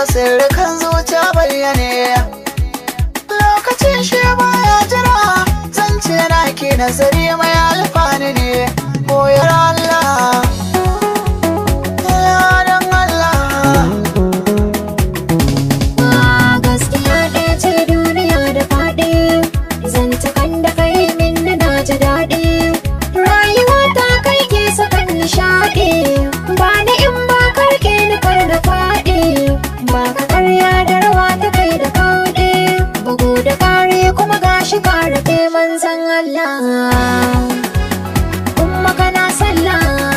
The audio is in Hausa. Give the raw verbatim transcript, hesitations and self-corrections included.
sirrikan zuciya bayyane. Lokacin shi baya jira, zance na ke nazari mai alfani ne. Koyar Allah, yaran Allah. Gaskiya ɗaya ce duniya da faɗi, zantukan da kai min na ji daɗi. Rayuwa ta kai ke sakan nishaɗi, ba ni in ba karke ni kar da faɗi. Ba ka karya da rawa ta kai da kauɗe, bugu da ƙari kuma gashi ƙara ke manzan Allah. Umma kana sallah.